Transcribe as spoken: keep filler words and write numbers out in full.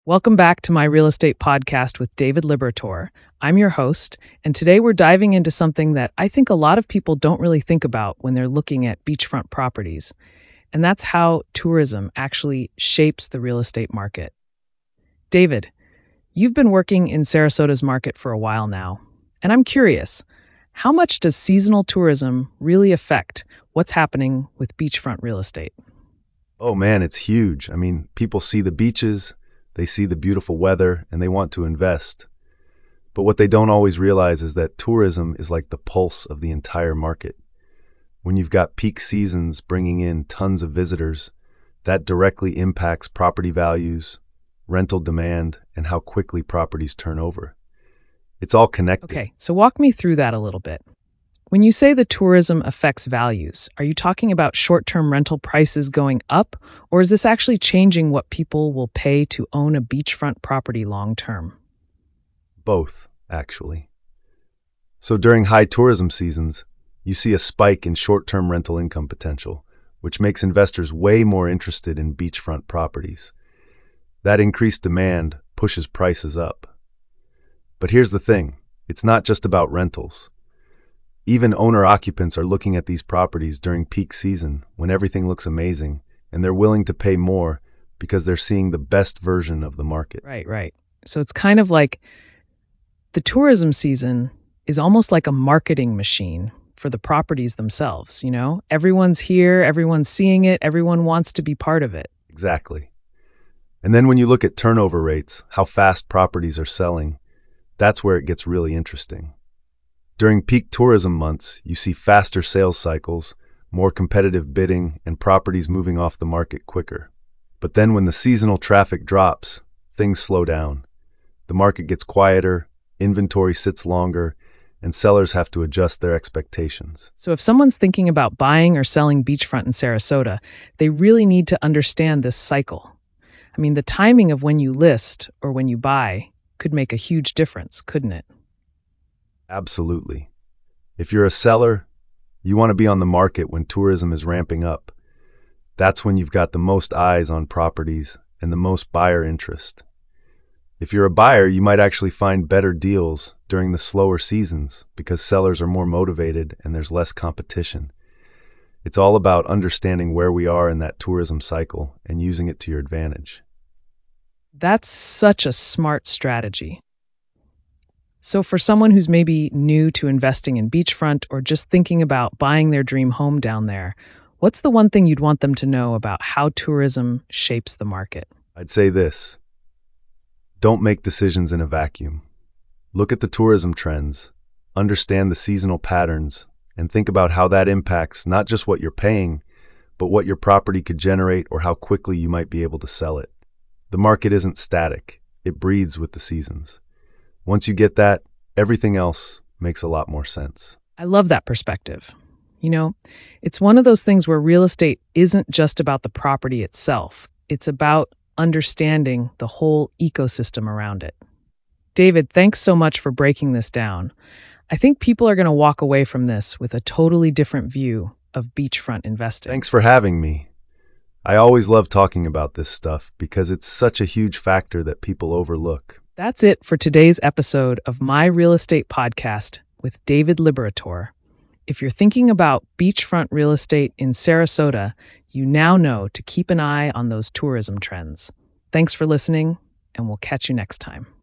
Welcome back to my real estate podcast with David Liberator. I'm your host, and today we're diving into something that I think a lot of people don't really think about when they're looking at beachfront properties, and that's how tourism actually shapes the real estate market. David, you've been working in Sarasota's market for a while now, and I'm curious, how much does seasonal tourism really affect what's happening with beachfront real estate? Oh man, it's huge. I mean, people see the beaches, they see the beautiful weather, and they want to invest. But what they don't always realize is that tourism is like the pulse of the entire market. When you've got peak seasons bringing in tons of visitors, that directly impacts property values, rental demand, and how quickly properties turn over. It's all connected. Okay, so walk me through that a little bit. When you say the tourism affects values, are you talking about short-term rental prices going up, or is this actually changing what people will pay to own a beachfront property long-term? Both, actually. So during high tourism seasons, you see a spike in short-term rental income potential, which makes investors way more interested in beachfront properties. That increased demand pushes prices up. But here's the thing, it's not just about rentals. Even owner-occupants are looking at these properties during peak season when everything looks amazing, and they're willing to pay more because they're seeing the best version of the market. Right, right. So it's kind of like the tourism season is almost like a marketing machine for the properties themselves, you know? Everyone's here, everyone's seeing it, everyone wants to be part of it. Exactly. And then when you look at turnover rates, how fast properties are selling, that's where it gets really interesting. During peak tourism months, you see faster sales cycles, more competitive bidding, and properties moving off the market quicker. But then when the seasonal traffic drops, things slow down. The market gets quieter, inventory sits longer, and sellers have to adjust their expectations. So if someone's thinking about buying or selling beachfront in Sarasota, they really need to understand this cycle. I mean, the timing of when you list or when you buy could make a huge difference, couldn't it? Absolutely. If you're a seller, you want to be on the market when tourism is ramping up. That's when you've got the most eyes on properties and the most buyer interest. If you're a buyer, you might actually find better deals during the slower seasons because sellers are more motivated and there's less competition. It's all about understanding where we are in that tourism cycle and using it to your advantage. That's such a smart strategy. So for someone who's maybe new to investing in beachfront or just thinking about buying their dream home down there, what's the one thing you'd want them to know about how tourism shapes the market? I'd say this: don't make decisions in a vacuum. Look at the tourism trends, understand the seasonal patterns, and think about how that impacts not just what you're paying, but what your property could generate or how quickly you might be able to sell it. The market isn't static, it breathes with the seasons. Once you get that, everything else makes a lot more sense. I love that perspective. You know, it's one of those things where real estate isn't just about the property itself. It's about understanding the whole ecosystem around it. David, thanks so much for breaking this down. I think people are going to walk away from this with a totally different view of beachfront investing. Thanks for having me. I always love talking about this stuff because it's such a huge factor that people overlook. That's it for today's episode of My Real Estate Podcast with David Liberator. If you're thinking about beachfront real estate in Sarasota, you now know to keep an eye on those tourism trends. Thanks for listening, and we'll catch you next time.